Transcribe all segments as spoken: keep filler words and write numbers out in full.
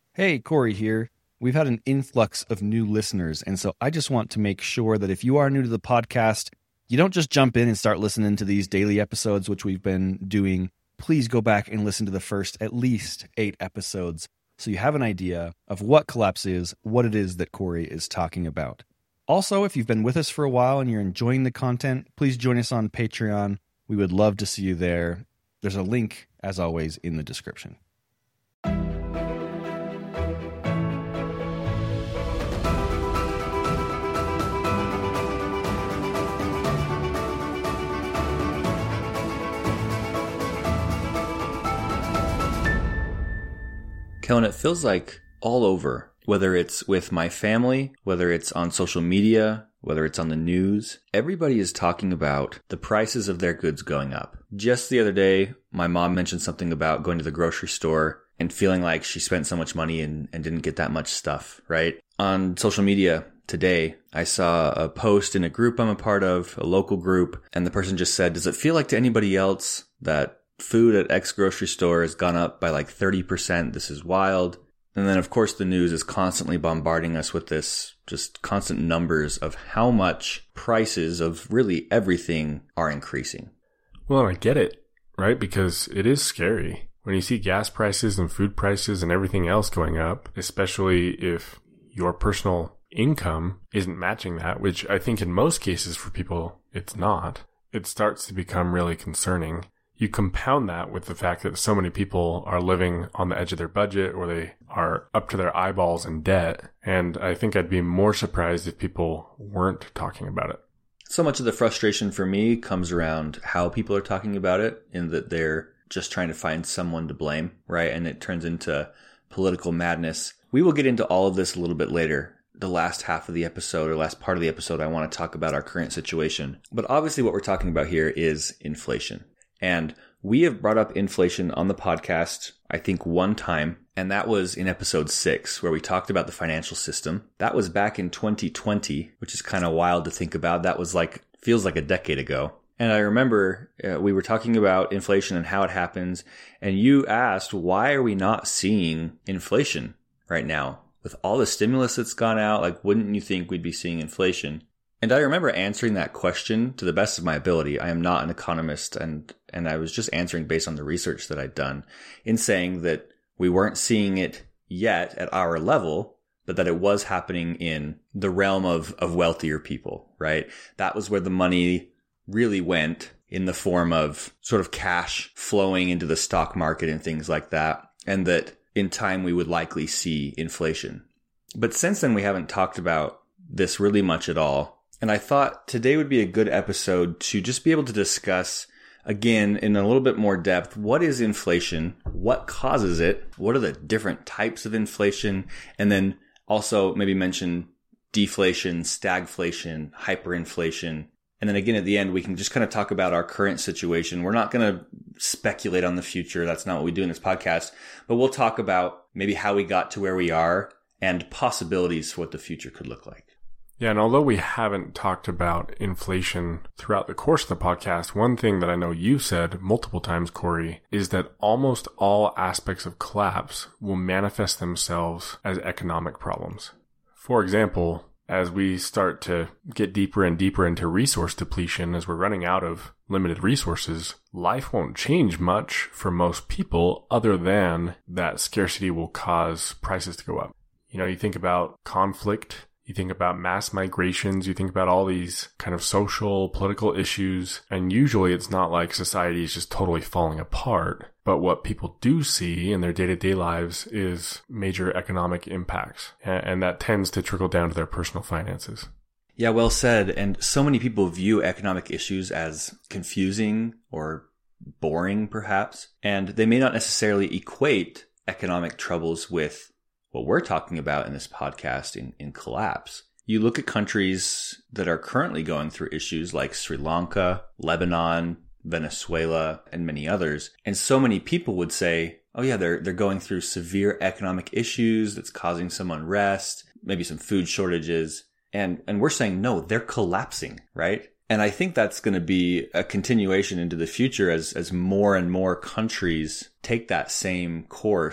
Hey, Corey here. We've had an influx of new listeners, and so I just want to make sure that if you are new to the podcast, you don't just jump in and start listening to these daily episodes, which we've been doing. Please go back and listen to the first at least eight episodes so you have an idea of what Collapse is, what it is that Corey is talking about. Also, if you've been with us for a while and you're enjoying the content, please join us on Patreon. We would love to see you there. There's a link, as always, in the description. Kellen, it feels like all over, whether it's with my family, whether it's on social media, whether it's on the news, everybody is talking about the prices of their goods going up. Just the other day, my mom mentioned something about going to the grocery store and feeling like she spent so much money and, and didn't get that much stuff, right? On social media today, I saw a post in a group I'm a part of, a local group, and the person just said, does it feel like to anybody else that food at X grocery store has gone up by like thirty percent. This is wild. And then, of course, the news is constantly bombarding us with this just constant numbers of how much prices of really everything are increasing. Well, I get it, right? Because it is scary when you see gas prices and food prices and everything else going up, especially if your personal income isn't matching that, which I think in most cases for people, it's not. It starts to become really concerning. You compound that with the fact that so many people are living on the edge of their budget or they are up to their eyeballs in debt. And I think I'd be more surprised if people weren't talking about it. So much of the frustration for me comes around how people are talking about it, in that they're just trying to find someone to blame, right? And it turns into political madness. We will get into all of this a little bit later. The last half of the episode or last part of the episode, I want to talk about our current situation. But obviously what we're talking about here is inflation. And we have brought up inflation on the podcast, I think, one time, and that was in episode six, where we talked about the financial system. That was back in twenty twenty, which is kind of wild to think about. That was like, feels like a decade ago. And I remember uh, we were talking about inflation and how it happens, and you asked, why are we not seeing inflation right now? With all the stimulus that's gone out, like, wouldn't you think we'd be seeing inflation? And I remember answering that question to the best of my ability. I am not an economist, and, and I was just answering based on the research that I'd done, in saying that we weren't seeing it yet at our level, but that it was happening in the realm of, of wealthier people, right? That was where the money really went, in the form of sort of cash flowing into the stock market and things like that. And that in time we would likely see inflation. But since then, we haven't talked about this really much at all. And I thought today would be a good episode to just be able to discuss, again, in a little bit more depth, what is inflation? What causes it? What are the different types of inflation? And then also maybe mention deflation, stagflation, hyperinflation. And then again, at the end, we can just kind of talk about our current situation. We're not going to speculate on the future. That's not what we do in this podcast. But we'll talk about maybe how we got to where we are and possibilities for what the future could look like. Yeah, and although we haven't talked about inflation throughout the course of the podcast, one thing that I know you've said multiple times, Corey, is that almost all aspects of collapse will manifest themselves as economic problems. For example, as we start to get deeper and deeper into resource depletion, as we're running out of limited resources, life won't change much for most people other than that scarcity will cause prices to go up. You know, you think about conflict, you think about mass migrations, you think about all these kind of social, political issues, and usually it's not like society is just totally falling apart. But what people do see in their day-to-day lives is major economic impacts, and that tends to trickle down to their personal finances. Yeah, well said. And so many people view economic issues as confusing or boring, perhaps, and they may not necessarily equate economic troubles with what we're talking about in this podcast in, in collapse. You look at countries that are currently going through issues like Sri Lanka, Lebanon, Venezuela, and many others. And so many people would say, oh yeah, they're they're going through severe economic issues that's causing some unrest, maybe some food shortages. And and we're saying, no, they're collapsing, right? And I think that's going to be a continuation into the future as as more and more countries take that same course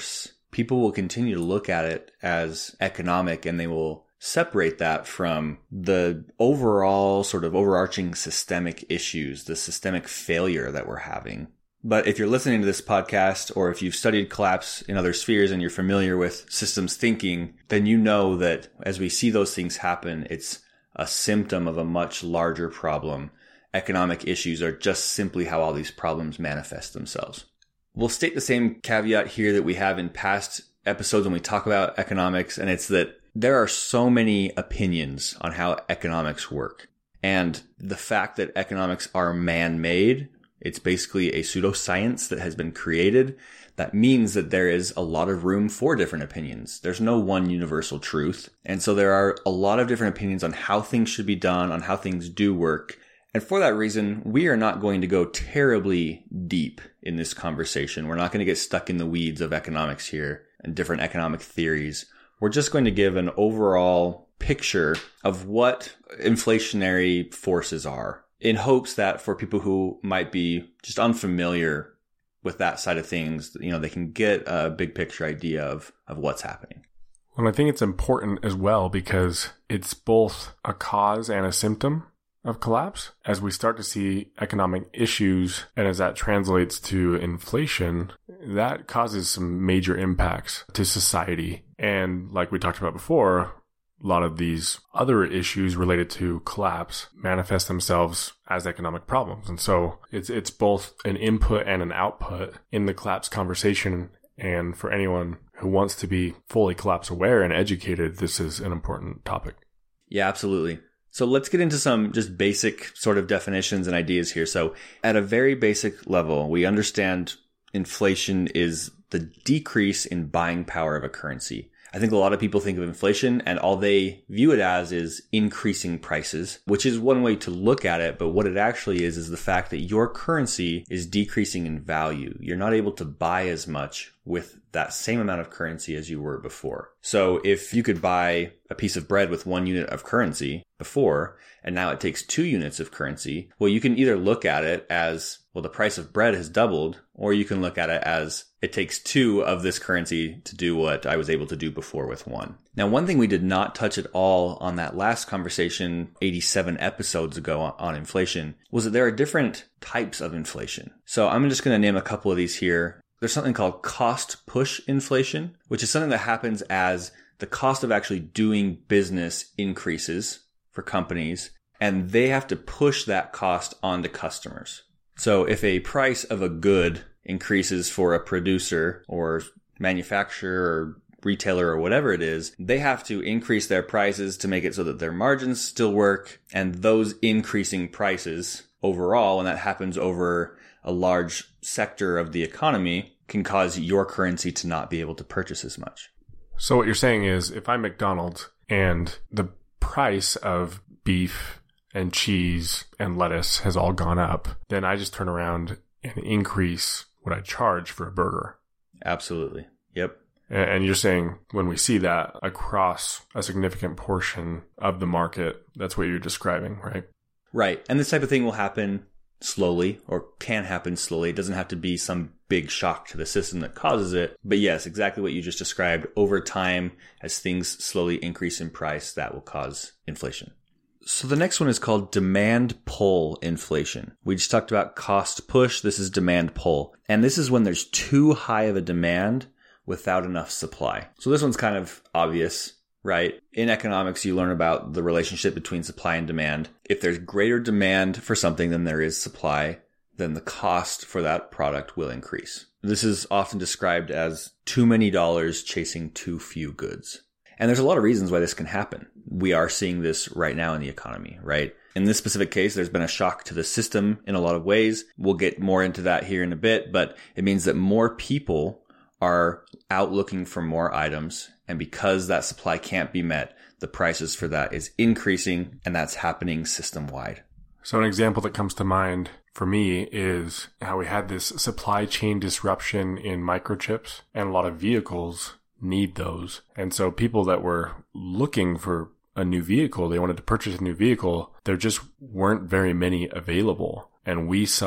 people will continue to look at it as economic, and they will separate that from the overall sort of overarching systemic issues, the systemic failure that we're having. But if you're listening to this podcast, or if you've studied collapse in other spheres and you're familiar with systems thinking, then you know that as we see those things happen, it's a symptom of a much larger problem. Economic issues are just simply how all these problems manifest themselves. We'll state the same caveat here that we have in past episodes when we talk about economics, and it's that there are so many opinions on how economics work. And the fact that economics are man-made, it's basically a pseudoscience that has been created. That means that there is a lot of room for different opinions. There's no one universal truth. And so there are a lot of different opinions on how things should be done, on how things do work. And for that reason, we are not going to go terribly deep in this conversation. We're not going to get stuck in the weeds of economics here and different economic theories. We're just going to give an overall picture of what inflationary forces are, in hopes that for people who might be just unfamiliar with that side of things, you know, they can get a big picture idea of, of what's happening. Well, I think it's important as well because it's both a cause and a symptom of collapse. As we start to see economic issues, and as that translates to inflation, that causes some major impacts to society. And like we talked about before, a lot of these other issues related to collapse manifest themselves as economic problems. And so it's it's both an input and an output in the collapse conversation. And for anyone who wants to be fully collapse aware and educated, this is an important topic. Yeah, absolutely. So let's get into some just basic sort of definitions and ideas here. So at a very basic level, we understand inflation is the decrease in buying power of a currency. I think a lot of people think of inflation and all they view it as is increasing prices, which is one way to look at it. But what it actually is, is the fact that your currency is decreasing in value. You're not able to buy as much with that same amount of currency as you were before. So if you could buy a piece of bread with one unit of currency before, and now it takes two units of currency, well, you can either look at it as, well, the price of bread has doubled, or you can look at it as it takes two of this currency to do what I was able to do before with one. Now, one thing we did not touch at all on that last conversation eighty-seven episodes ago on inflation was that there are different types of inflation. So I'm just going to name a couple of these here. There's something called cost push inflation, which is something that happens as the cost of actually doing business increases for companies, and they have to push that cost onto customers. So if a price of a good increases for a producer or manufacturer or retailer or whatever it is, they have to increase their prices to make it so that their margins still work. And those increasing prices overall, and that happens over a large sector of the economy, can cause your currency to not be able to purchase as much. So what you're saying is if I'm McDonald's and the price of beef and cheese and lettuce has all gone up, then I just turn around and increase what I charge for a burger. Absolutely. Yep. And you're saying when we see that across a significant portion of the market, that's what you're describing, right? Right. And this type of thing will happen slowly, or can happen slowly. It doesn't have to be some big shock to the system that causes it. But yes, exactly what you just described. Over time, as things slowly increase in price, that will cause inflation. So the next one is called demand pull inflation. We just talked about cost push. This is demand pull. And this is when there's too high of a demand without enough supply. So this one's kind of obvious, right? In economics, you learn about the relationship between supply and demand. If there's greater demand for something than there is supply, then the cost for that product will increase. This is often described as too many dollars chasing too few goods. And there's a lot of reasons why this can happen. We are seeing this right now in the economy, right? In this specific case, there's been a shock to the system in a lot of ways. We'll get more into that here in a bit, but it means that more people are out looking for more items. And because that supply can't be met, the prices for that is increasing, and that's happening system-wide. So an example that comes to mind for me is how we had this supply chain disruption in microchips, and a lot of vehicles need those. And so people that were looking for a new vehicle, they wanted to purchase a new vehicle, there just weren't very many available. And we saw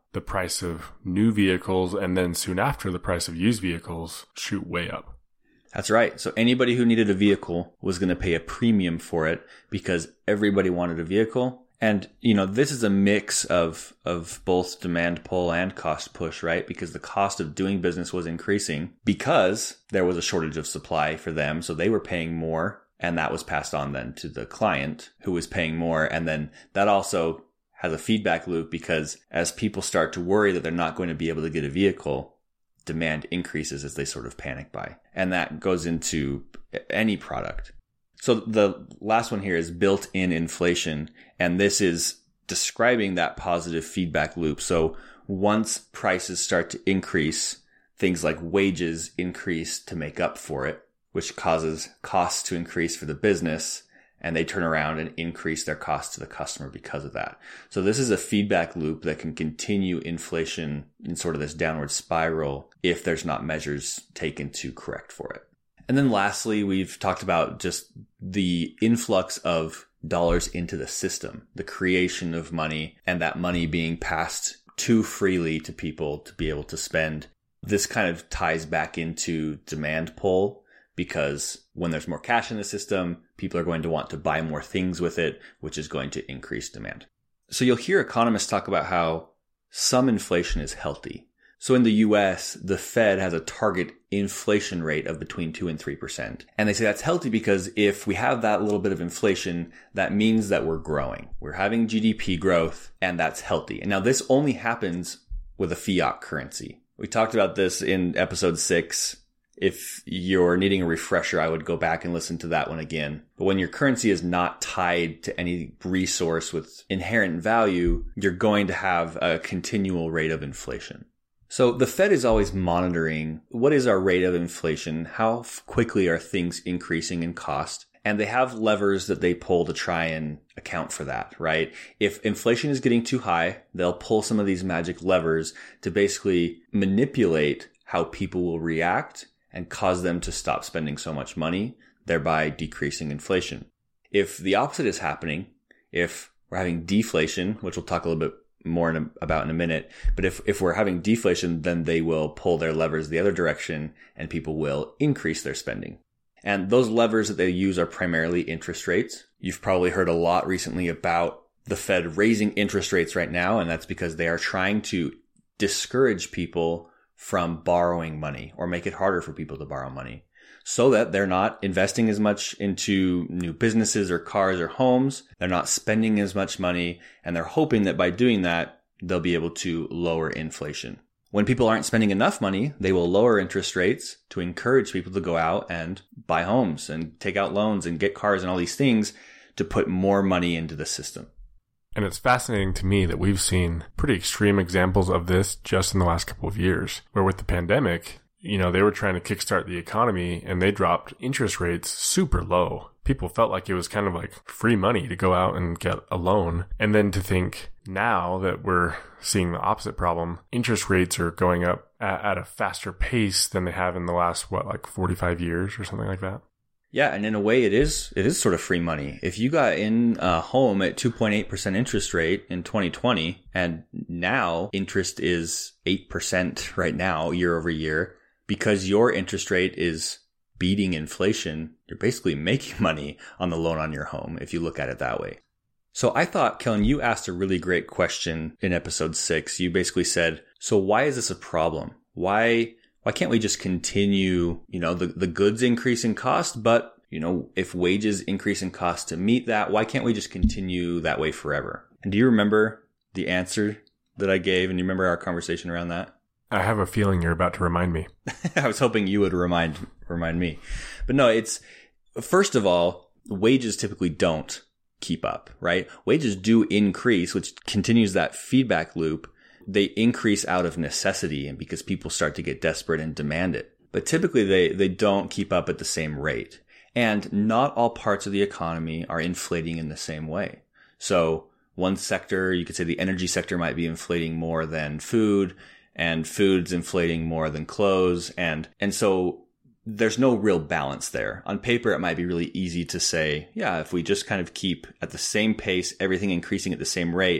the price of new vehicles and then soon after the price of used vehicles shoot way up. That's right. So anybody who needed a vehicle was going to pay a premium for it because everybody wanted a vehicle. And, you know, this is a mix of, of both demand pull and cost push, right? Because the cost of doing business was increasing because there was a shortage of supply for them. So they were paying more, and that was passed on then to the client who was paying more. And then that also has a feedback loop because as people start to worry that they're not going to be able to get a vehicle, demand increases as they sort of panic buy. And that goes into any product. So the last one here is built-in inflation, and this is describing that positive feedback loop. So once prices start to increase, things like wages increase to make up for it, which causes costs to increase for the business, and they turn around and increase their cost to the customer because of that. So this is a feedback loop that can continue inflation in sort of this downward spiral if there's not measures taken to correct for it. And then lastly, we've talked about just the influx of dollars into the system, the creation of money, and that money being passed too freely to people to be able to spend. This kind of ties back into demand pull because when there's more cash in the system, people are going to want to buy more things with it, which is going to increase demand. So you'll hear economists talk about how some inflation is healthy. So in the U S, the Fed has a target inflation rate of between two and three percent. And they say that's healthy because if we have that little bit of inflation, that means that we're growing. We're having G D P growth, and that's healthy. And now this only happens with a fiat currency. We talked about this in episode six. If you're needing a refresher, I would go back and listen to that one again. But when your currency is not tied to any resource with inherent value, you're going to have a continual rate of inflation. So the Fed is always monitoring what is our rate of inflation, how quickly are things increasing in cost, and they have levers that they pull to try and account for that, right? If inflation is getting too high, they'll pull some of these magic levers to basically manipulate how people will react and cause them to stop spending so much money, thereby decreasing inflation. If the opposite is happening, if we're having deflation, which we'll talk a little bit more in a, about in a minute. But if, if we're having deflation, then they will pull their levers the other direction and people will increase their spending. And those levers that they use are primarily interest rates. You've probably heard a lot recently about the Fed raising interest rates right now, and that's because they are trying to discourage people from borrowing money or make it harder for people to borrow money so that they're not investing as much into new businesses or cars or homes. They're not spending as much money, and they're hoping that by doing that, they'll be able to lower inflation. When people aren't spending enough money, they will lower interest rates to encourage people to go out and buy homes and take out loans and get cars and all these things to put more money into the system. And it's fascinating to me that we've seen pretty extreme examples of this just in the last couple of years, where with the pandemic, you know, they were trying to kickstart the economy and they dropped interest rates super low. People felt like it was kind of like free money to go out and get a loan. And then to think now that we're seeing the opposite problem, interest rates are going up at, at a faster pace than they have in the last, what, like forty-five years or something like that. Yeah, and in a way, it is it is sort of free money. If you got in a home at two point eight percent interest rate in twenty twenty, and now interest is eight percent right now, year over year, because your interest rate is beating inflation, you're basically making money on the loan on your home, if you look at it that way. So I thought, Kellen, you asked a really great question in episode six. You basically said, so why is this a problem? Why... Why can't we just continue, you know, the, the goods increase in cost, but, you know, if wages increase in cost to meet that, why can't we just continue that way forever? And do you remember the answer that I gave? And you remember our conversation around that? I have a feeling you're about to remind me. I was hoping you would remind, remind me. But no, it's, first of all, wages typically don't keep up, right? Wages do increase, which continues that feedback loop. They increase out of necessity and because people start to get desperate and demand it. But typically they, they don't keep up at the same rate. And not all parts of the economy are inflating in the same way. So one sector, you could say the energy sector might be inflating more than food, and food's inflating more than clothes. And, and so there's no real balance there. On paper, it might be really easy to say, yeah, if we just kind of keep at the same pace, everything increasing at the same rate,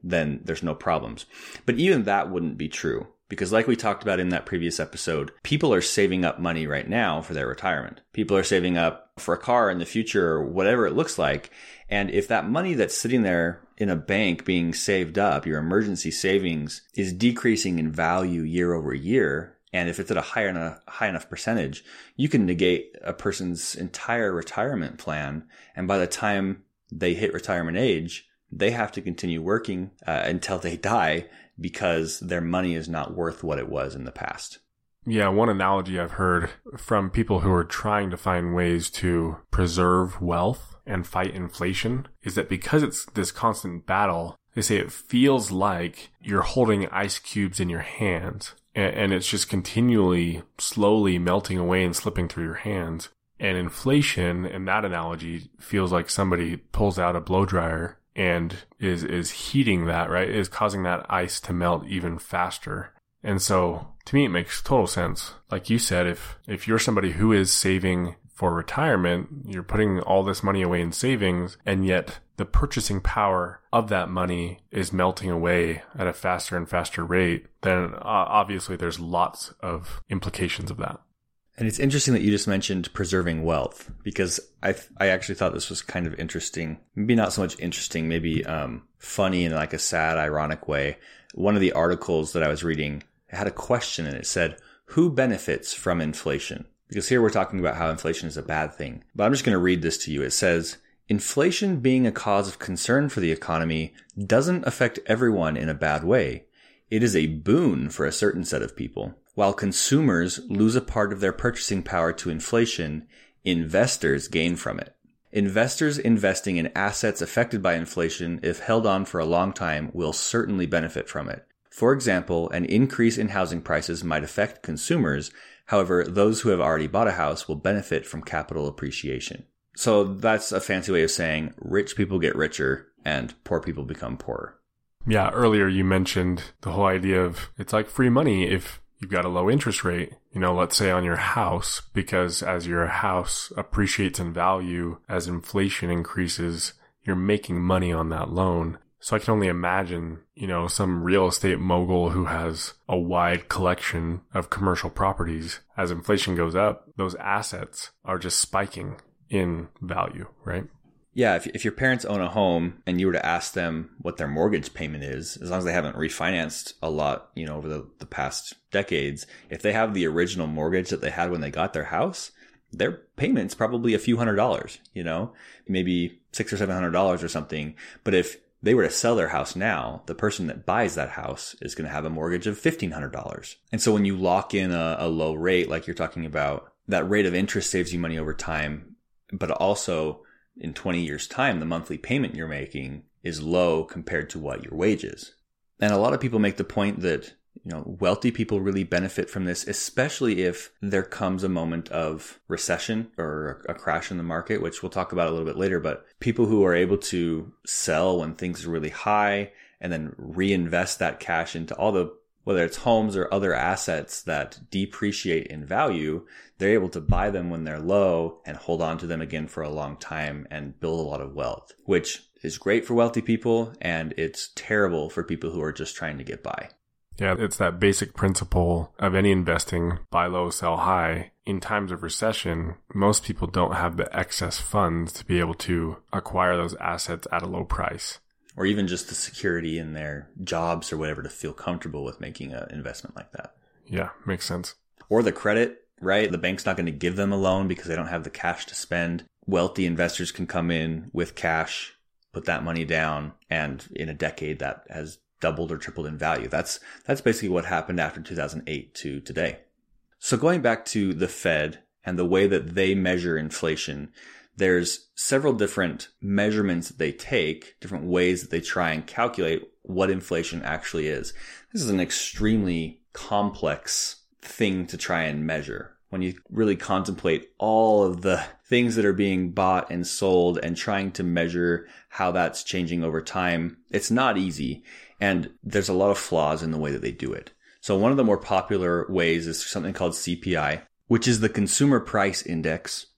then there's no problems. But even that wouldn't be true. Because like we talked about in that previous episode, people are saving up money right now for their retirement. People are saving up for a car in the future or whatever it looks like. And if that money that's sitting there in a bank being saved up, your emergency savings, is decreasing in value year over year, and if it's at a high enough, high enough percentage, you can negate a person's entire retirement plan. And by the time they hit retirement age, they have to continue working uh, until they die, because their money is not worth what it was in the past. Yeah, one analogy I've heard from people who are trying to find ways to preserve wealth and fight inflation is that because it's this constant battle, they say it feels like you're holding ice cubes in your hands, and it's just continually, slowly melting away and slipping through your hands. And inflation, in that analogy, feels like somebody pulls out a blow dryer and is is heating that, right? Is causing that ice to melt even faster. And so to me, it makes total sense. Like you said, if if you're somebody who is saving for retirement, you're putting all this money away in savings, and yet the purchasing power of that money is melting away at a faster and faster rate, then uh, obviously there's lots of implications of that. And it's interesting that you just mentioned preserving wealth, because I th- I actually thought this was kind of interesting. Maybe not so much interesting, maybe um, funny in like a sad, ironic way. One of the articles that I was reading had a question, and it said, who benefits from inflation? Because here we're talking about how inflation is a bad thing. But I'm just going to read this to you. It says, inflation being a cause of concern for the economy doesn't affect everyone in a bad way. It is a boon for a certain set of people. While consumers lose a part of their purchasing power to inflation, investors gain from it. Investors investing in assets affected by inflation, if held on for a long time, will certainly benefit from it. For example, an increase in housing prices might affect consumers. However, those who have already bought a house will benefit from capital appreciation. So that's a fancy way of saying rich people get richer and poor people become poorer. Yeah, earlier you mentioned the whole idea of it's like free money if you've got a low interest rate, you know, let's say on your house, because as your house appreciates in value, as inflation increases, you're making money on that loan. So I can only imagine, you know, some real estate mogul who has a wide collection of commercial properties. As inflation goes up, those assets are just spiking in value, right? Yeah, if if your parents own a home and you were to ask them what their mortgage payment is, as long as they haven't refinanced a lot, you know, over the, the past decades, if they have the original mortgage that they had when they got their house, their payment's probably a few hundred dollars, you know, maybe six or seven hundred dollars or something. But if they were to sell their house now, the person that buys that house is going to have a mortgage of fifteen hundred dollars. And so when you lock in a, a low rate, like you're talking about, that rate of interest saves you money over time, but also in twenty years time, the monthly payment you're making is low compared to what your wage is. And a lot of people make the point that, you know, wealthy people really benefit from this, especially if there comes a moment of recession or a crash in the market, which we'll talk about a little bit later. But people who are able to sell when things are really high and then reinvest that cash into all the, whether it's homes or other assets that depreciate in value, they're able to buy them when they're low and hold on to them again for a long time and build a lot of wealth, which is great for wealthy people. And it's terrible for people who are just trying to get by. Yeah, it's that basic principle of any investing, buy low, sell high. In times of recession, most people don't have the excess funds to be able to acquire those assets at a low price. Or even just the security in their jobs or whatever to feel comfortable with making an investment like that. Yeah, makes sense. Or the credit, right? The bank's not going to give them a loan because they don't have the cash to spend. Wealthy investors can come in with cash, put that money down, and in a decade that has doubled or tripled in value. That's that's basically what happened after two thousand eight to today. So going back to the Fed and the way that they measure inflation, there's several different measurements that they take, different ways that they try and calculate what inflation actually is. This is an extremely complex thing to try and measure. When you really contemplate all of the things that are being bought and sold and trying to measure how that's changing over time, it's not easy. And there's a lot of flaws in the way that they do it. So one of the more popular ways is something called C P I, which is the Consumer Price Index.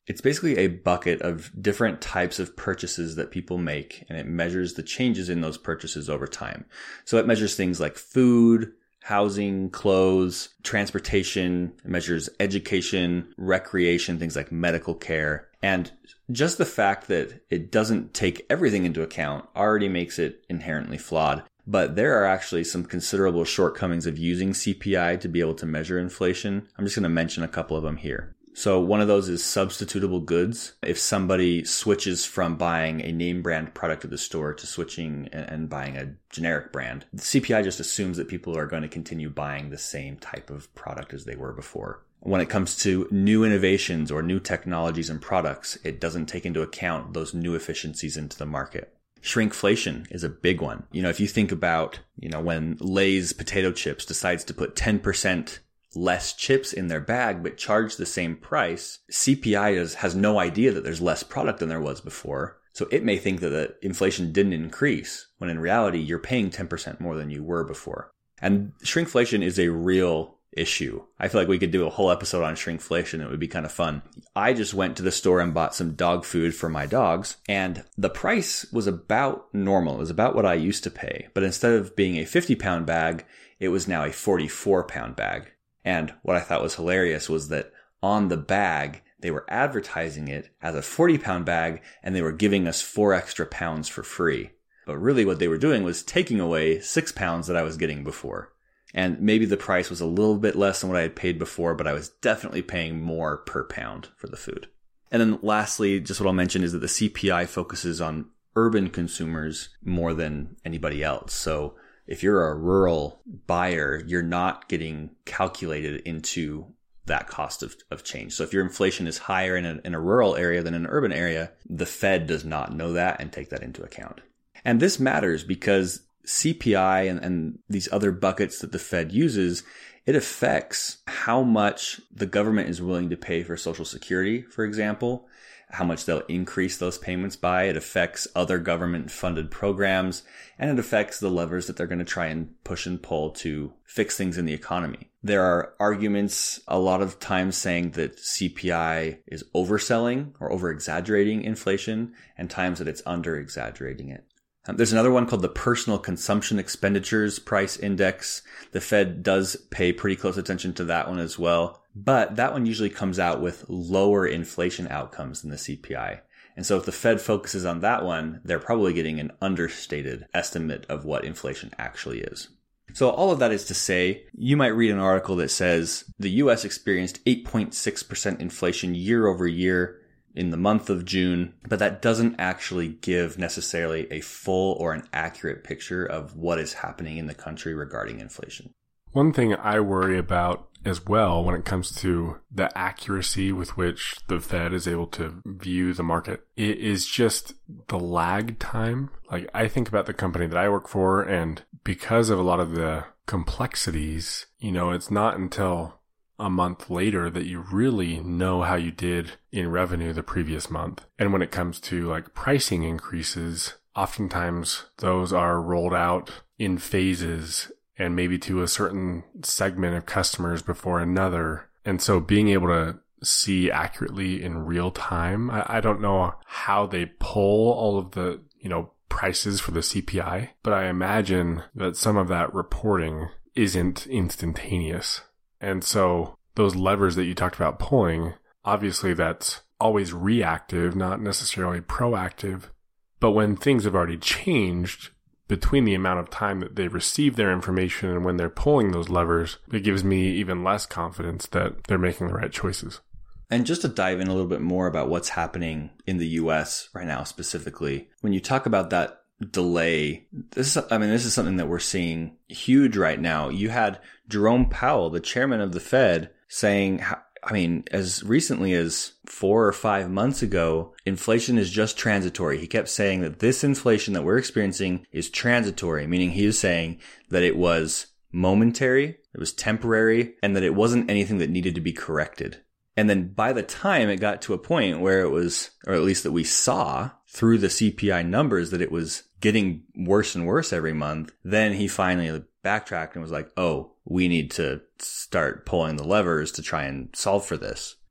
It's basically a bucket of different types of purchases that people make, and it measures the changes in those purchases over time. So it measures things like food, housing, clothes, transportation. It measures education, recreation, things like medical care. And just the fact that it doesn't take everything into account already makes it inherently flawed. But there are actually some considerable shortcomings of using C P I to be able to measure inflation. I'm just going to mention a couple of them here. So one of those is substitutable goods. If somebody switches from buying a name brand product at the store to switching and buying a generic brand, the C P I just assumes that people are going to continue buying the same type of product as they were before. When it comes to new innovations or new technologies and products, it doesn't take into account those new efficiencies into the market. Shrinkflation is a big one. You know, if you think about, you know, when Lay's potato chips decides to put ten percent less chips in their bag, but charge the same price, C P I is, has no idea that there's less product than there was before. So it may think that the inflation didn't increase, when in reality, you're paying ten percent more than you were before. And shrinkflation is a real issue. I feel like we could do a whole episode on shrinkflation. It would be kind of fun. I just went to the store and bought some dog food for my dogs, and the price was about normal. It was about what I used to pay. But instead of being a fifty pound bag, it was now a forty-four pound bag. And what I thought was hilarious was that on the bag, they were advertising it as a forty pound bag, and they were giving us four extra pounds for free. But really what they were doing was taking away six pounds that I was getting before. And maybe the price was a little bit less than what I had paid before, but I was definitely paying more per pound for the food. And then lastly, just what I'll mention is that the C P I focuses on urban consumers more than anybody else. So if you're a rural buyer, you're not getting calculated into that cost of, of change. So if your inflation is higher in a, in a rural area than in an urban area, the Fed does not know that and take that into account. And this matters because C P I and, and these other buckets that the Fed uses, it affects how much the government is willing to pay for Social Security, for example, how much they'll increase those payments by. It affects other government funded programs, and it affects the levers that they're going to try and push and pull to fix things in the economy. There are arguments a lot of times saying that C P I is overselling or over-exaggerating inflation, and times that it's under-exaggerating it. Um, there's another one called the Personal Consumption Expenditures Price Index. The Fed does pay pretty close attention to that one as well. But that one usually comes out with lower inflation outcomes than the C P I. And so if the Fed focuses on that one, they're probably getting an understated estimate of what inflation actually is. So all of that is to say, you might read an article that says the U S experienced eight point six percent inflation year over year in the month of June, but that doesn't actually give necessarily a full or an accurate picture of what is happening in the country regarding inflation. One thing I worry about as well when it comes to the accuracy with which the Fed is able to view the market, it is just the lag time. Like, I think about the company that I work for, and because of a lot of the complexities, you know, it's not until a month later that you really know how you did in revenue the previous month. And when it comes to like pricing increases, oftentimes those are rolled out in phases and maybe to a certain segment of customers before another. And so being able to see accurately in real time, I, I don't know how they pull all of the, you know, prices for the C P I, but I imagine that some of that reporting isn't instantaneous. And so those levers that you talked about pulling, obviously that's always reactive, not necessarily proactive. But when things have already changed between the amount of time that they receive their information and when they're pulling those levers, it gives me even less confidence that they're making the right choices. And just to dive in a little bit more about what's happening in the U S right now specifically, when you talk about that delay, this is, I mean, this is something that we're seeing huge right now. You had Jerome Powell, the chairman of the Fed, saying, I mean, as recently as four or five months ago, inflation is just transitory. He kept saying that this inflation that we're experiencing is transitory, meaning he was saying that it was momentary, it was temporary, and that it wasn't anything that needed to be corrected. And then by the time it got to a point where it was, or at least that we saw through the C P I numbers, that it was getting worse and worse every month, then he finally backtracked and was like, oh, we need to start pulling the levers to try and solve for this.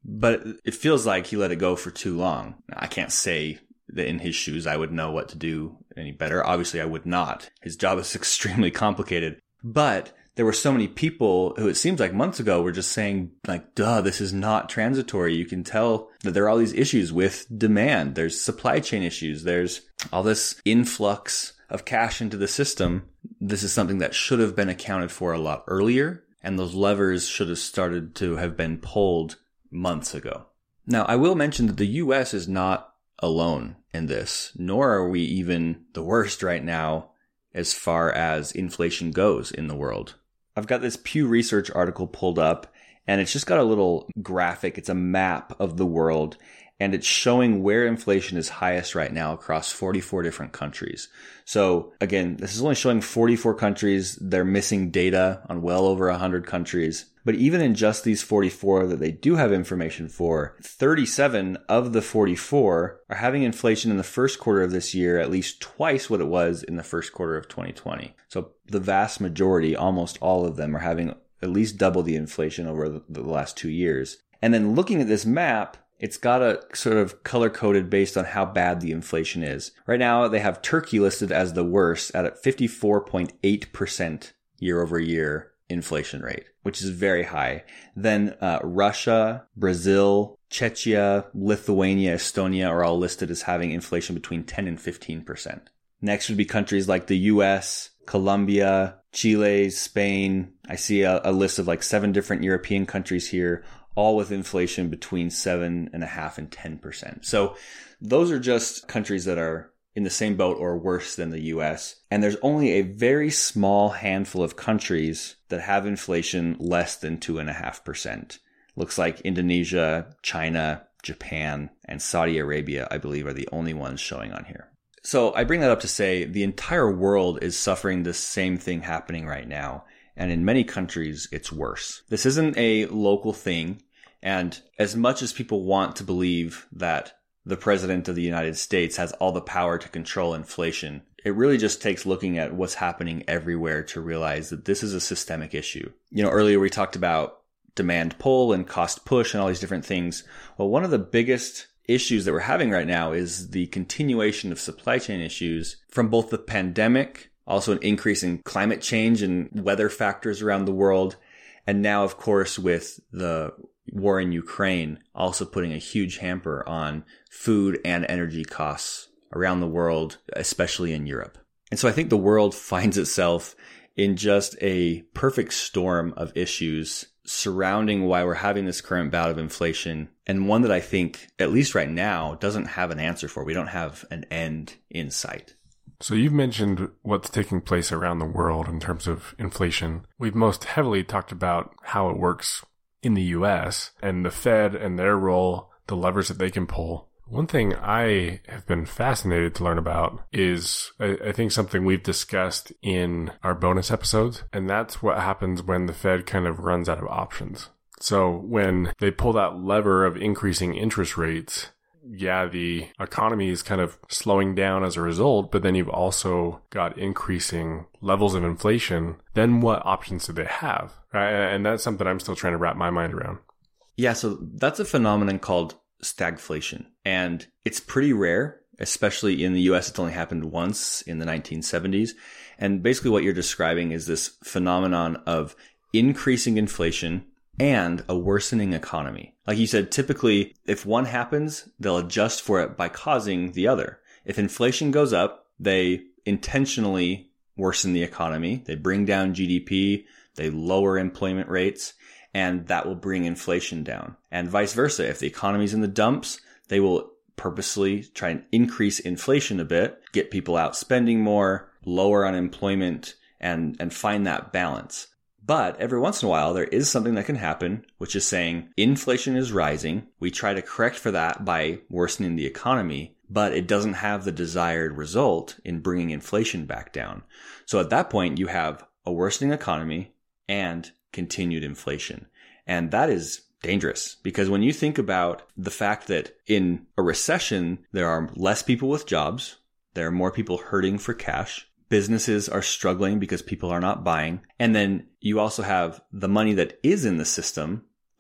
but it feels like he let it go for too long. I can't say that in his shoes I would know what to do any better. Obviously, I would not. His job is extremely complicated. But there were so many people who it seems like months ago were just saying, like, duh, this is not transitory. You can tell that there are all these issues with demand. There's supply chain issues. There's all this influx of cash into the system. This is something that should have been accounted for a lot earlier, and those levers should have started to have been pulled months ago. Now, I will mention that the U S is not alone in this, nor are we even the worst right now as far as inflation goes in the world. I've got this Pew Research article pulled up, and it's just got a little graphic. It's a map of the world, and it's showing where inflation is highest right now across forty-four different countries. So again, this is only showing forty-four countries. They're missing data on well over one hundred countries. But even in just these forty-four that they do have information for, thirty-seven of the forty-four are having inflation in the first quarter of this year at least twice what it was in the first quarter of twenty twenty. So the vast majority, almost all of them, are having at least double the inflation over the, the last two years. And then looking at this map, it's got a sort of color-coded based on how bad the inflation is. Right now, they have Turkey listed as the worst at a fifty-four point eight percent year-over-year inflation rate, which is very high. Then uh, Russia, Brazil, Czechia, Lithuania, Estonia are all listed as having inflation between ten and fifteen percent. Next would be countries like the U S, Colombia, Chile, Spain. I see a, a list of like seven different European countries here, all with inflation between seven and a half and ten percent. So those are just countries that are in the same boat or worse than the U S. And there's only a very small handful of countries that have inflation less than two and a half percent. Looks like Indonesia, China, Japan, and Saudi Arabia, I believe, are the only ones showing on here. So I bring that up to say the entire world is suffering the same thing happening right now. And in many countries, it's worse. This isn't a local thing. And as much as people want to believe that the president of the United States has all the power to control inflation, it really just takes looking at what's happening everywhere to realize that this is a systemic issue. You know, earlier we talked about demand pull and cost push and all these different things. Well, one of the biggest issues that we're having right now is the continuation of supply chain issues from both the pandemic, also an increase in climate change and weather factors around the world, and now, of course, with the war in Ukraine, also putting a huge hamper on food and energy costs around the world, especially in Europe. And so I think the world finds itself in just a perfect storm of issues surrounding why we're having this current bout of inflation, and one that I think, at least right now, doesn't have an answer for. We don't have an end in sight. So you've mentioned what's taking place around the world in terms of inflation. We've most heavily talked about how it works in the U S and the Fed and their role, the levers that they can pull. One thing I have been fascinated to learn about is, I, I think, something we've discussed in our bonus episodes, and that's what happens when the Fed kind of runs out of options. So when they pull that lever of increasing interest rates, yeah, the economy is kind of slowing down as a result, but then you've also got increasing levels of inflation. Then what options do they have? Right? And that's something I'm still trying to wrap my mind around. Yeah, so that's a phenomenon called stagflation. And it's pretty rare, especially in the U S. It's only happened once in the nineteen seventies. And basically what you're describing is this phenomenon of increasing inflation and a worsening economy. Like you said, typically, if one happens, they'll adjust for it by causing the other. If inflation goes up, they intentionally worsen the economy. They bring down G D P, they lower employment rates, and that will bring inflation down. And vice versa. If the economy's in the dumps, they will purposely try and increase inflation a bit, get people out spending more, lower unemployment, and, and find that balance. But every once in a while, there is something that can happen, which is saying inflation is rising. We try to correct for that by worsening the economy, but it doesn't have the desired result in bringing inflation back down. So at that point, you have a worsening economy and continued inflation. And that is dangerous, because when you think about the fact that in a recession, there are less people with jobs, there are more people hurting for cash, businesses are struggling because people are not buying. And then you also have the money that is in the system,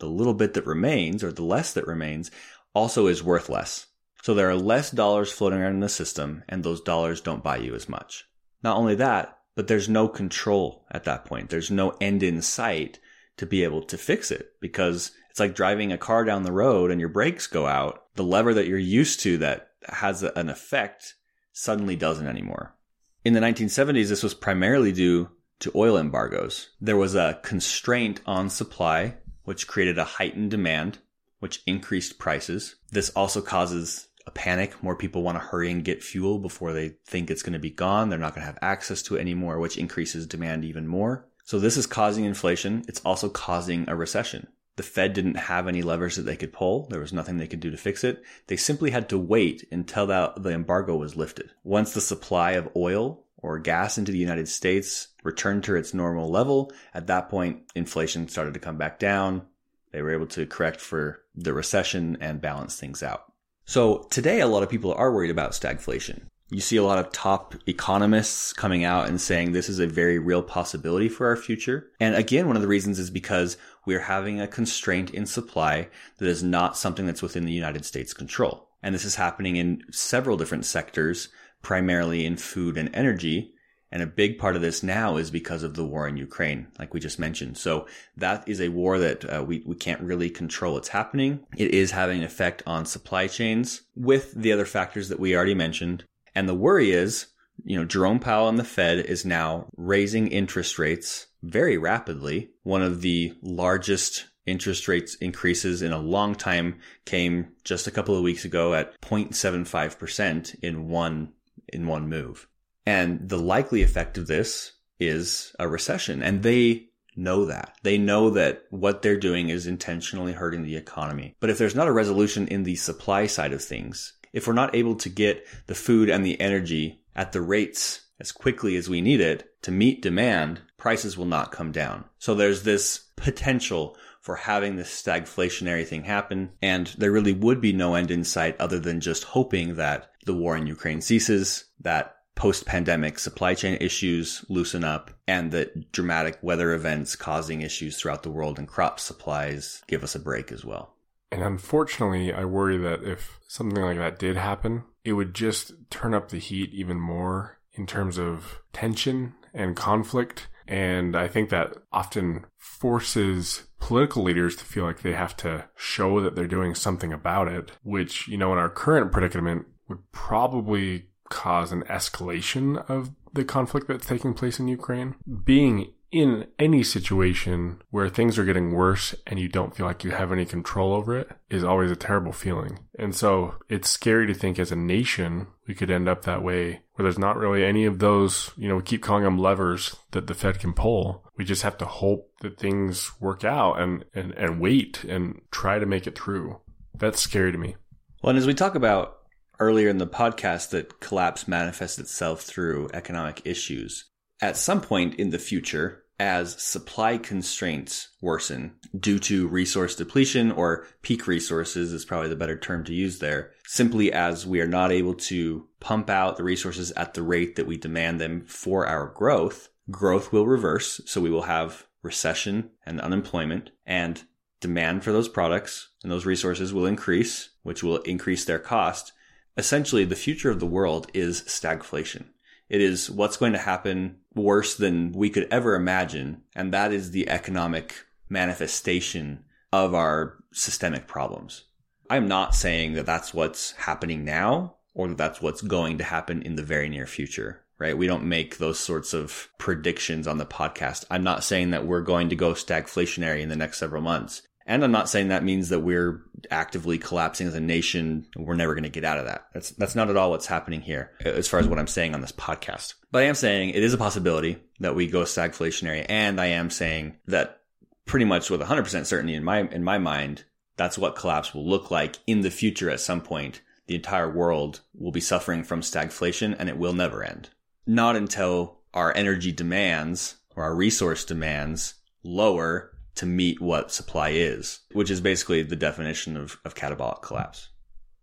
the little bit that remains, or the less that remains, also is worth less. So there are less dollars floating around in the system, and those dollars don't buy you as much. Not only that, but there's no control at that point. There's no end in sight to be able to fix it, because it's like driving a car down the road and your brakes go out. The lever that you're used to that has an effect suddenly doesn't anymore. In the nineteen seventies, this was primarily due to oil embargoes. There was a constraint on supply, which created a heightened demand, which increased prices. This also causes a panic. More people want to hurry and get fuel before they think it's going to be gone. They're not going to have access to it anymore, which increases demand even more. So this is causing inflation. It's also causing a recession. The Fed didn't have any levers that they could pull. There was nothing they could do to fix it. They simply had to wait until that, the embargo was lifted. Once the supply of oil or gas into the United States returned to its normal level, at that point, inflation started to come back down. They were able to correct for the recession and balance things out. So today, a lot of people are worried about stagflation. You see a lot of top economists coming out and saying this is a very real possibility for our future. And again, one of the reasons is because we're having a constraint in supply that is not something that's within the United States' control. And this is happening in several different sectors, primarily in food and energy. And a big part of this now is because of the war in Ukraine, like we just mentioned. So that is a war that uh, we, we can't really control what's happening. It is having an effect on supply chains with the other factors that we already mentioned. And the worry is, you know, Jerome Powell and the Fed is now raising interest rates very rapidly. One of the largest interest rates increases in a long time came just a couple of weeks ago at zero point seven five percent in one, in one move. And the likely effect of this is a recession. And they know that. They know that what they're doing is intentionally hurting the economy. But if there's not a resolution in the supply side of things, if we're not able to get the food and the energy at the rates as quickly as we need it to meet demand, prices will not come down. So there's this potential for having this stagflationary thing happen. And there really would be no end in sight other than just hoping that the war in Ukraine ceases, that post-pandemic supply chain issues loosen up, and that dramatic weather events causing issues throughout the world and crop supplies give us a break as well. And unfortunately, I worry that if something like that did happen, it would just turn up the heat even more in terms of tension and conflict. And I think that often forces political leaders to feel like they have to show that they're doing something about it, which, you know, in our current predicament would probably cause an escalation of the conflict that's taking place in Ukraine. Being in any situation where things are getting worse and you don't feel like you have any control over it is always a terrible feeling. And so it's scary to think as a nation we could end up that way where there's not really any of those, you know, we keep calling them levers that the Fed can pull. We just have to hope that things work out and, and, and wait and try to make it through. That's scary to me. Well, and as we talk about earlier in the podcast that collapse manifests itself through economic issues, at some point in the future, as supply constraints worsen due to resource depletion, or peak resources is probably the better term to use there, simply as we are not able to pump out the resources at the rate that we demand them for our growth, growth will reverse. So we will have recession and unemployment, and demand for those products and those resources will increase, which will increase their cost. Essentially, the future of the world is stagflation. It is what's going to happen worse than we could ever imagine. And that is the economic manifestation of our systemic problems. I'm not saying that that's what's happening now or that that's what's going to happen in the very near future, right? We don't make those sorts of predictions on the podcast. I'm not saying that we're going to go stagflationary in the next several months. And I'm not saying that means that we're actively collapsing as a nation. We're never going to get out of that. That's that's not at all what's happening here as far as what I'm saying on this podcast. But I am saying it is a possibility that we go stagflationary. And I am saying that pretty much with one hundred percent certainty in my in my mind, that's what collapse will look like in the future at some point. The entire world will be suffering from stagflation and it will never end. Not until our energy demands or our resource demands lower to meet what supply is, which is basically the definition of, of catabolic collapse.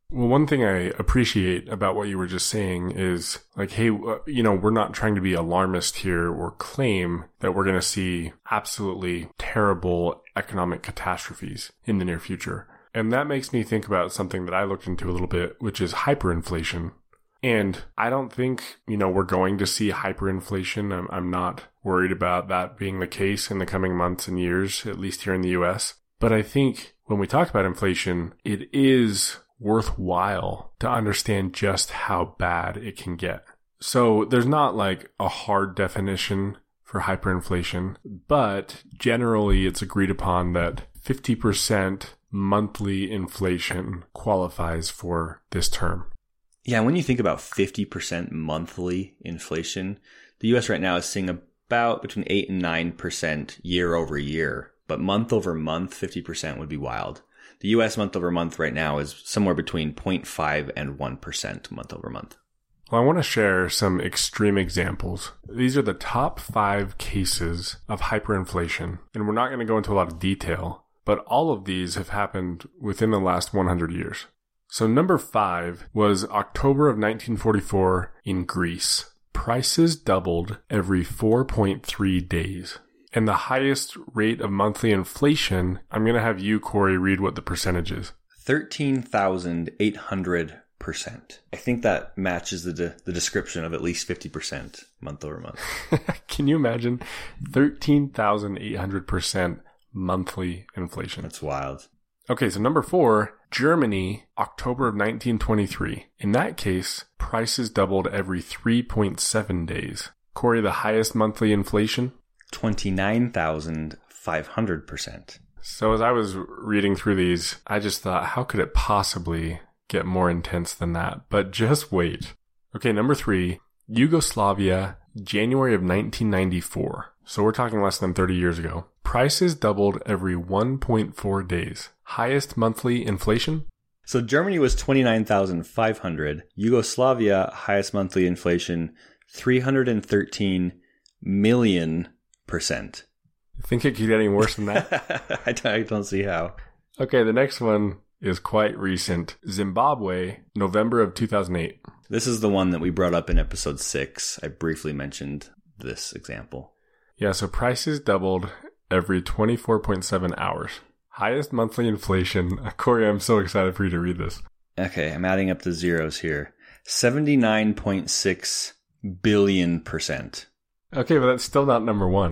Well, one thing I appreciate about what you were just saying is like, hey, you know, we're not trying to be alarmist here or claim that we're going to see absolutely terrible economic catastrophes in the near future. And that makes me think about something that I looked into a little bit, which is hyperinflation. And I don't think, you know, we're going to see hyperinflation. I'm, I'm not worried about that being the case in the coming months and years, at least here in the U S. But I think when we talk about inflation, it is worthwhile to understand just how bad it can get. So there's not like a hard definition for hyperinflation, but generally it's agreed upon that fifty percent monthly inflation qualifies for this term. Yeah, when you think about fifty percent monthly inflation, the U S right now is seeing about between eight and nine percent year over year, but month over month, fifty percent would be wild. The U S month over month right now is somewhere between zero point five and one percent month over month. Well, I want to share some extreme examples. These are the top five cases of hyperinflation, and we're not going to go into a lot of detail, but all of these have happened within the last one hundred years. So number five was October of nineteen forty-four in Greece. Prices doubled every four point three days. And the highest rate of monthly inflation, I'm going to have you, Corey, read what the percentage is. thirteen thousand eight hundred percent. I think that matches the de- the description of at least fifty percent month over month. Can you imagine? thirteen thousand eight hundred percent monthly inflation. That's wild. Okay, so number four, Germany, October of nineteen twenty-three. In that case, prices doubled every three point seven days. Corey, the highest monthly inflation? twenty-nine thousand five hundred percent. So as I was reading through these, I just thought, how could it possibly get more intense than that? But just wait. Okay, number three, Yugoslavia, January of nineteen ninety-four. So we're talking less than thirty years ago. Prices doubled every one point four days. Highest monthly inflation? So Germany was twenty-nine thousand five hundred. Yugoslavia, highest monthly inflation, three hundred thirteen million percent. Think it could get any worse than that? I, don't, I don't see how. Okay, the next one is quite recent. Zimbabwe, November of two thousand eight. This is the one that we brought up in episode six. I briefly mentioned this example. Yeah, so prices doubled every twenty-four point seven hours. Highest monthly inflation. Corey, I'm so excited for you to read this. Okay, I'm adding up the zeros here. seventy-nine point six billion percent. Okay, but that's still not number one.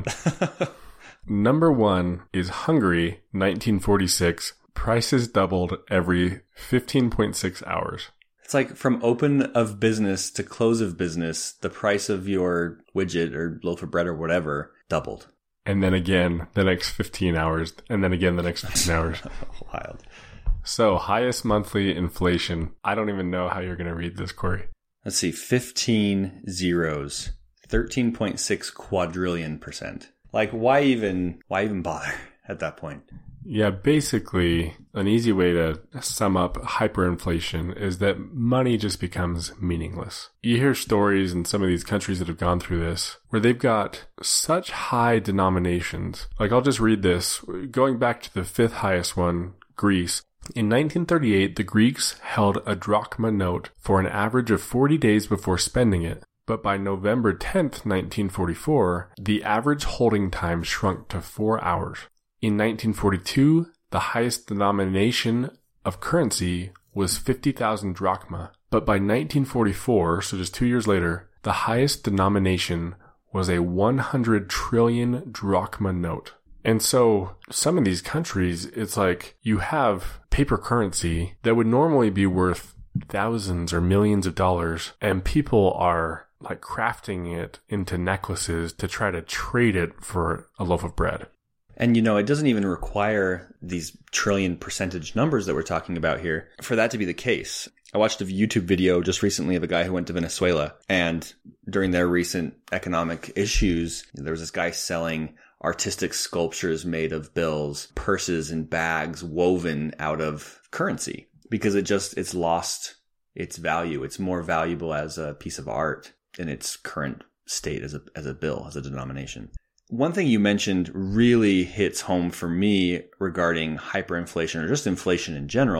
Number one is Hungary, nineteen forty-six. Prices doubled every fifteen point six hours. It's like from open of business to close of business, the price of your widget or loaf of bread or whatever doubled. And then again, the next fifteen hours. And then again, the next fifteen hours. Wild. So, highest monthly inflation. I don't even know how you're going to read this, Corey. Let's see. fifteen zeros. thirteen point six quadrillion percent. Like, why even, why even bother at that point? Yeah, basically, an easy way to sum up hyperinflation is that money just becomes meaningless. You hear stories in some of these countries that have gone through this where they've got such high denominations. Like, I'll just read this. Going back to the fifth highest one, Greece. In nineteen thirty-eight, the Greeks held a drachma note for an average of forty days before spending it. But by November tenth, nineteen forty-four, the average holding time shrunk to four hours. In nineteen forty-two, the highest denomination of currency was fifty thousand drachma. But by nineteen forty-four, so just two years later, the highest denomination was a one hundred trillion drachma note. And so some of these countries, it's like you have paper currency that would normally be worth thousands or millions of dollars, and people are like crafting it into necklaces to try to trade it for a loaf of bread. And, you know, it doesn't even require these trillion percentage numbers that we're talking about here for that to be the case. I watched a YouTube video just recently of a guy who went to Venezuela, and during their recent economic issues, there was this guy selling artistic sculptures made of bills, purses and bags woven out of currency because it just, it's lost its value. It's more valuable as a piece of art in its current state as a, as a bill, as a denomination. One thing you mentioned really hits home for me regarding hyperinflation or just inflation in general.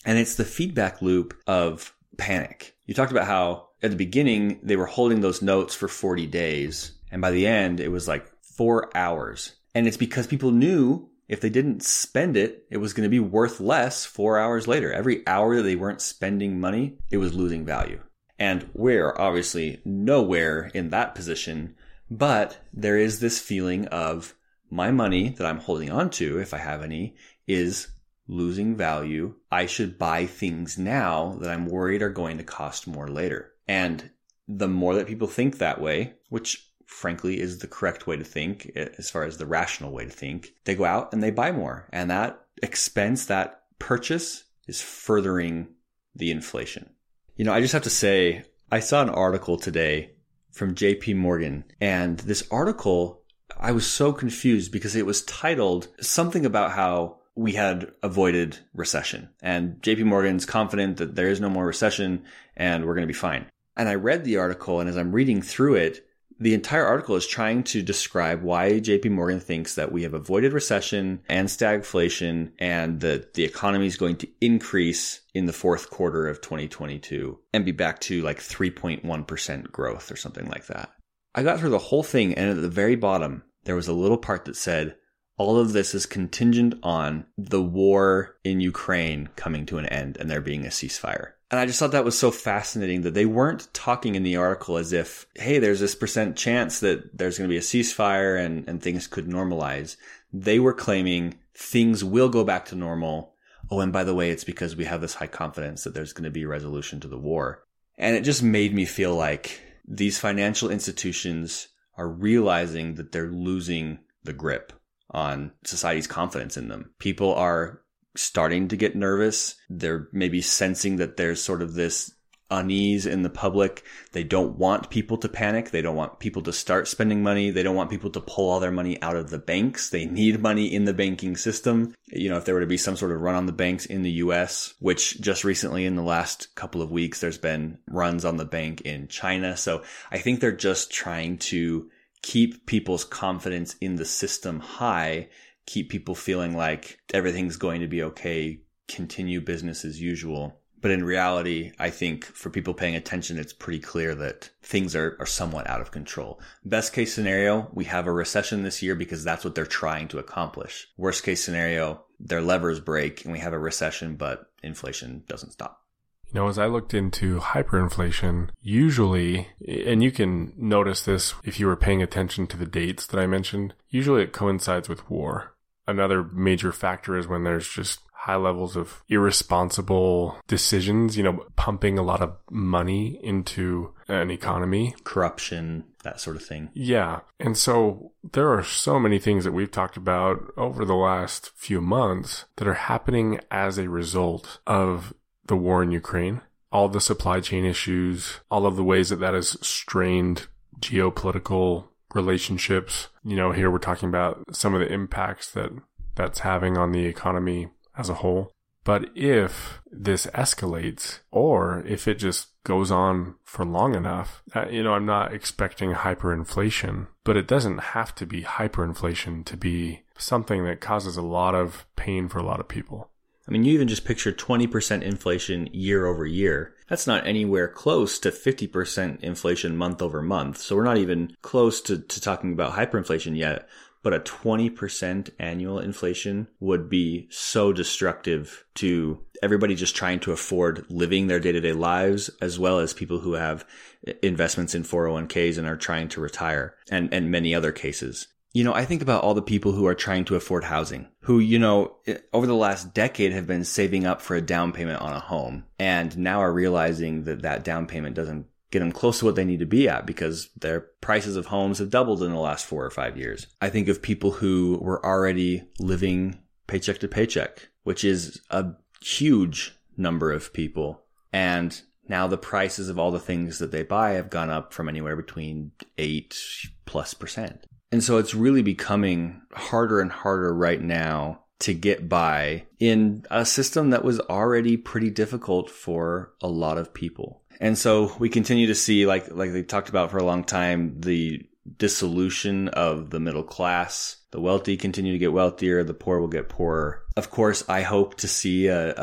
And it's the feedback loop of panic. You talked about how at the beginning, they were holding those notes for forty days. And by the end, it was like four hours. And it's because people knew if they didn't spend it, it was going to be worth less four hours later. Every hour that they weren't spending money, it was losing value. And we're obviously nowhere in that position, but there is this feeling of my money that I'm holding on to, if I have any, is losing value. I should buy things now that I'm worried are going to cost more later. And the more that people think that way, which frankly is the correct way to think as far as the rational way to think, they go out and they buy more. And that expense, that purchase is furthering the inflation. You know, I just have to say, I saw an article today from J P Morgan, and this article, I was so confused because it was titled something about how we had avoided recession. And J P Morgan's confident that there is no more recession and we're going to be fine. And I read the article, and as I'm reading through it, the entire article is trying to describe why J P Morgan thinks that we have avoided recession and stagflation and that the economy is going to increase in the fourth quarter of twenty twenty-two and be back to like three point one percent growth or something like that. I got through the whole thing, and at the very bottom, there was a little part that said, all of this is contingent on the war in Ukraine coming to an end and there being a ceasefire. And I just thought that was so fascinating that they weren't talking in the article as if, hey, there's this percent chance that there's going to be a ceasefire and, and things could normalize. They were claiming things will go back to normal. Oh, and by the way, it's because we have this high confidence that there's going to be a resolution to the war. And it just made me feel like these financial institutions are realizing that they're losing the grip on society's confidence in them. People are starting to get nervous. They're maybe sensing that there's sort of this unease in the public. They don't want people to panic. They don't want people to start spending money. They don't want people to pull all their money out of the banks. They need money in the banking system. You know, if there were to be some sort of run on the banks in the U S, which just recently in the last couple of weeks, there's been runs on the bank in China. So I think they're just trying to keep people's confidence in the system high, keep people feeling like everything's going to be okay, continue business as usual. But in reality, I think for people paying attention, it's pretty clear that things are, are somewhat out of control. Best case scenario, we have a recession this year because that's what they're trying to accomplish. Worst case scenario, their levers break and we have a recession, but inflation doesn't stop. You know, as I looked into hyperinflation, usually, and you can notice this if you were paying attention to the dates that I mentioned, usually it coincides with war. Another major factor is when there's just high levels of irresponsible decisions, you know, pumping a lot of money into an economy. Corruption, that sort of thing. Yeah. And so there are so many things that we've talked about over the last few months that are happening as a result of the war in Ukraine, all the supply chain issues, all of the ways that that has strained geopolitical relationships. You know, here we're talking about some of the impacts that that's having on the economy as a whole. But if this escalates, or if it just goes on for long enough, uh, you know, I'm not expecting hyperinflation, but it doesn't have to be hyperinflation to be something that causes a lot of pain for a lot of people. I mean, you even just picture twenty percent inflation year over year. That's not anywhere close to fifty percent inflation month over month. So we're not even close to, to talking about hyperinflation yet. But a twenty percent annual inflation would be so destructive to everybody just trying to afford living their day-to-day lives, as well as people who have investments in four oh one k's and are trying to retire, and, and many other cases. You know, I think about all the people who are trying to afford housing, who, you know, over the last decade have been saving up for a down payment on a home and now are realizing that that down payment doesn't get them close to what they need to be at because their prices of homes have doubled in the last four or five years. I think of people who were already living paycheck to paycheck, which is a huge number of people. And now the prices of all the things that they buy have gone up from anywhere between eight plus percent. And so it's really becoming harder and harder right now to get by in a system that was already pretty difficult for a lot of people. And so we continue to see, like like they talked about for a long time, the dissolution of the middle class. The wealthy continue to get wealthier. The poor will get poorer. Of course, I hope to see a, a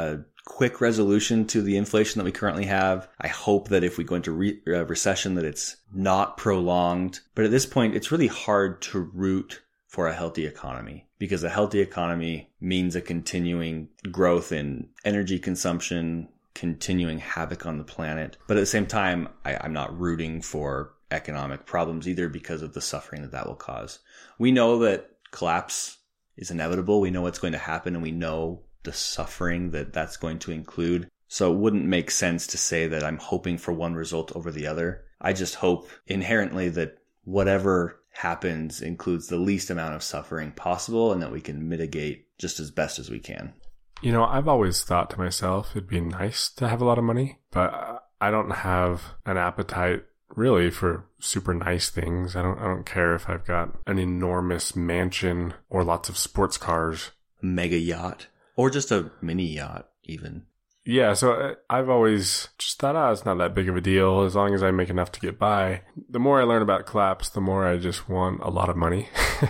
quick resolution to the inflation that we currently have. I hope that if we go into re- uh, recession that it's not prolonged. But at this point, it's really hard to root for a healthy economy, because a healthy economy means a continuing growth in energy consumption, continuing havoc on the planet. But at the same time, I, I'm not rooting for economic problems either, because of the suffering that that will cause. We know that collapse is inevitable. We know what's going to happen, and we know the suffering that that's going to include. So it wouldn't make sense to say that I'm hoping for one result over the other. I just hope inherently that whatever happens includes the least amount of suffering possible, and that we can mitigate just as best as we can. You know, I've always thought to myself, it'd be nice to have a lot of money, but I don't have an appetite really for super nice things. I don't, I don't care if I've got an enormous mansion or lots of sports cars. A mega yacht, or just a mini yacht even. Yeah, so I've always just thought, oh, it's not that big of a deal as long as I make enough to get by. The more I learn about collapse, the more I just want a lot of money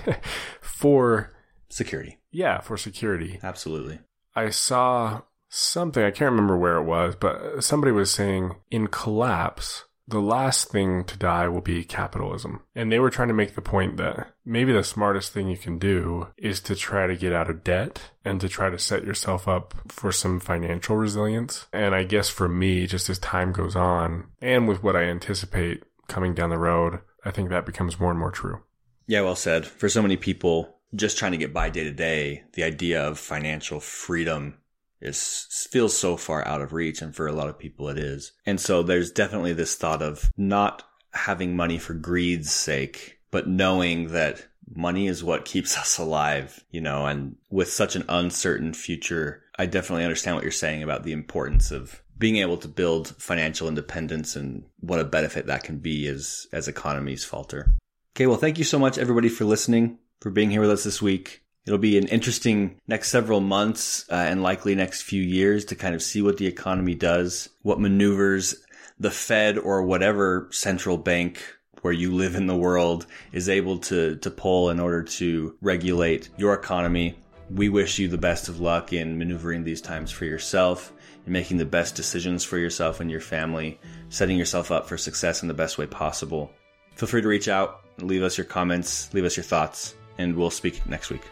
for security. Yeah, for security. Absolutely. I saw something, I can't remember where it was, but somebody was saying in collapse, the last thing to die will be capitalism. And they were trying to make the point that maybe the smartest thing you can do is to try to get out of debt and to try to set yourself up for some financial resilience. And I guess for me, just as time goes on, and with what I anticipate coming down the road, I think that becomes more and more true. Yeah, well said. For so many people just trying to get by day to day, the idea of financial freedom is feels so far out of reach, and for a lot of people it is. And so there's definitely this thought of not having money for greed's sake, but knowing that money is what keeps us alive, you know, and with such an uncertain future, I definitely understand what you're saying about the importance of being able to build financial independence and what a benefit that can be as, as economies falter. Okay, well, thank you so much, everybody, for listening, for being here with us this week. It'll be an interesting next several months uh, and likely next few years to kind of see what the economy does, what maneuvers the Fed or whatever central bank where you live in the world is able to, to pull in order to regulate your economy. We wish you the best of luck in maneuvering these times for yourself and making the best decisions for yourself and your family, setting yourself up for success in the best way possible. Feel free to reach out, leave us your comments, leave us your thoughts, and we'll speak next week.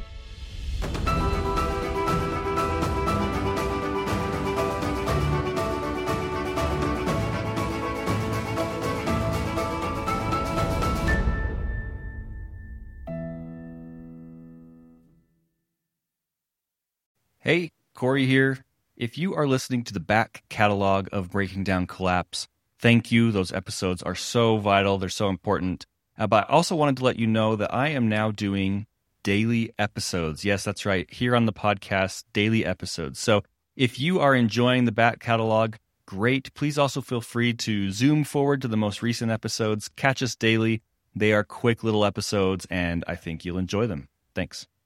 Hey, Corey here. If you are listening to the back catalog of Breaking Down Collapse, thank you. Those episodes are so vital. They're so important. Uh, but I also wanted to let you know that I am now doing daily episodes. Yes, that's right. Here on the podcast, daily episodes. So if you are enjoying the back catalog, great. Please also feel free to zoom forward to the most recent episodes. Catch us daily. They are quick little episodes, and I think you'll enjoy them. Thanks.